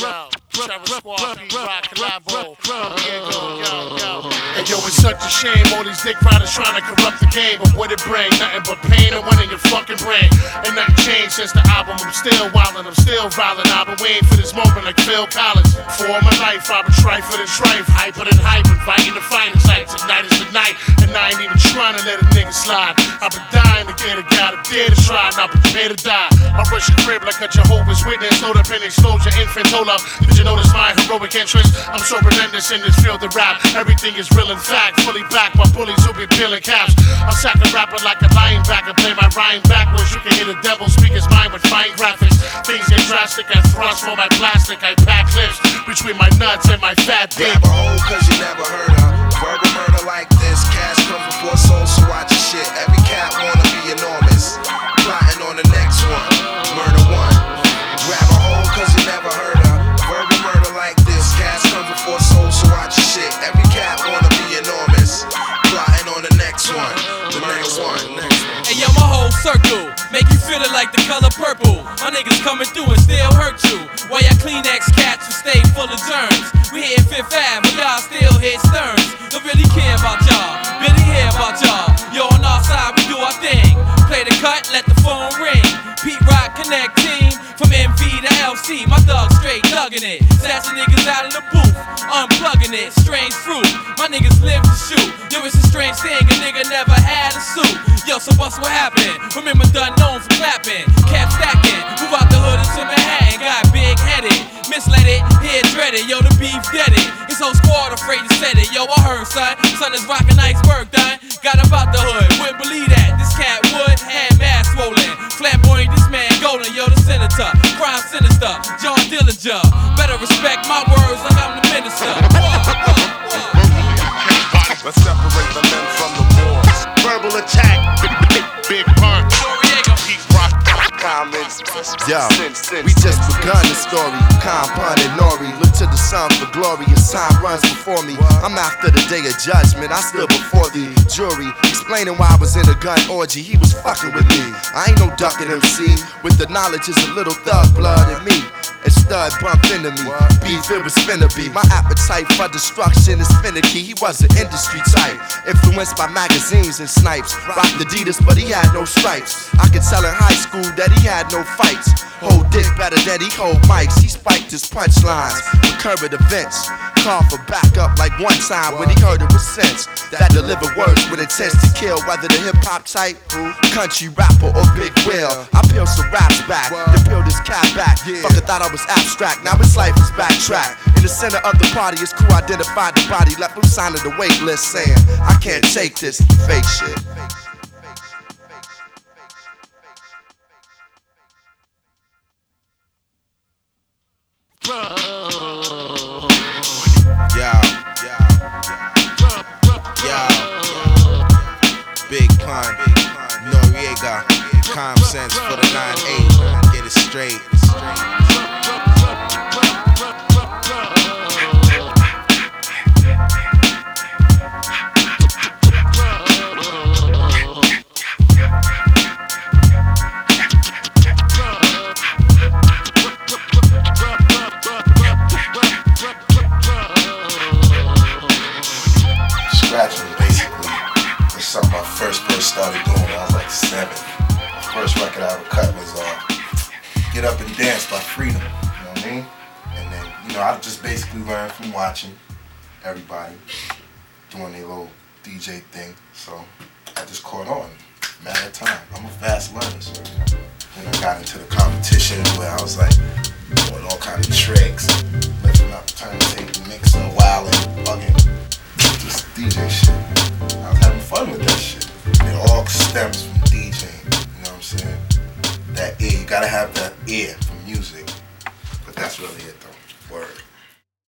Terror Squad, P-Rock, Collabo. And yo, it's such a shame, all these dick riders trying to corrupt the game. But what it bring? Nothing but pain and one in your fucking brain. And nothing changed since the album. I'm still wildin', I'm still violent. I've been waiting for this moment like Phil Collins. For all my life, I've been strife for the strife. Hyper than hype, inviting the finest. Like tonight is the night, and I ain't even trying to let a nigga slide. I've been dying to get a guy to dare to try, now prepare to die. I rush your crib like a Jehovah's Witness. Load up and explode your infant. Hold up, did you notice my heroic entrance? I'm so relentless in this field of rap. Everything is real in fact, fully backed by bullies who be peeling caps. I sack a rapper like a linebacker, play my rhyme backwards. You can hear the devil speak his mind with fine graphics. Things get drastic, I thrust for my plastic. I pack clips between my nuts and my fat dick. Grab a hole cause you never heard of verbal murder like this. Cash comes before soul, so watch your shit. Every cat wanna be enormous. Plotting on the next one, murder one. Grab a hole cause you never heard of verbal murder like this. Cash comes before soul, so watch your shit. Every cat wanna be enormous. Plotting on the next one, the next one. Hey yo, my whole circle make you feel it like the color purple. My niggas coming through and still hurt you. While y'all Kleenex cats who stay full of germs. We hitting Fifth Ave, but y'all still hit Stearns. Don't really care about y'all, really hear about y'all. Yo, on our side, we do our thing. Play the cut, let the phone ring. Pete Rock Connect team, from MV to LC. My dog straight thugging it. Snatching niggas out of the booth, unplugging it. Strange fruit, my niggas live to shoot. Yo, it's a strange thing, a nigga never had a suit. Yo, so what's what happened? Remember done known for clapping, kept stacking. Move out the hood into Manhattan, got big headed. Misled it, head dreaded, yo, the beef dead it. His whole squad afraid to set it. Yo, I heard, son is rockin' iceberg done. Got about the hood, wouldn't believe that. This cat would, had mass swollen. Flamboyant, this man golden, yo, the senator. Crime sinister, John Dillinger. Better respect my words like I'm the minister. Let's separate the men from the boys. Verbal attack, big pun. Yo, we just begun the story. Compound and Nori, look to the sun for glory as time runs before me. I'm after the day of judgment, I stood before the jury, explaining why I was in a gun orgy. He was fucking with me. I ain't no ducking MC. With the knowledge is a little thug blood in me. And stud bumped into me. Beef, it was finna be. My appetite for destruction is finicky. He was an industry type, influenced by magazines and snipes. Rocked Adidas, but he had no stripes. I could tell in high school that he had no fights. Hold dick better than he hold mics. He spiked his punchlines with current events. Called for backup like one time when he heard it was sense. That deliver words with intent to kill, whether the hip-hop type, country rapper, or Big Will. I peeled some raps back, then peeled his cap back. Fucker thought I was abstract, now his life is backtracked. In the center of the party, his crew identified the body, left him signing the wait list saying, I can't take this fake shit. Big pun, Noriega, calm sense for the 9-8, get it straight. Scratching basically was something I first started doing when I was like 7. The first record I ever cut was Get Up and Dance by Freedom, you know what I mean? And then, you know, I just basically learned from watching everybody doing their little DJ thing, so I just caught on, matter of time. I'm a fast learner, so then I got into the competition where I was like doing all kinds of tricks, lifting up the turntable, mixing, wilding, bugging. Just DJ shit. I was having fun with that shit. It all stems from DJing, you know what I'm saying? That ear, you gotta have that ear for music. But that's really it though. Word.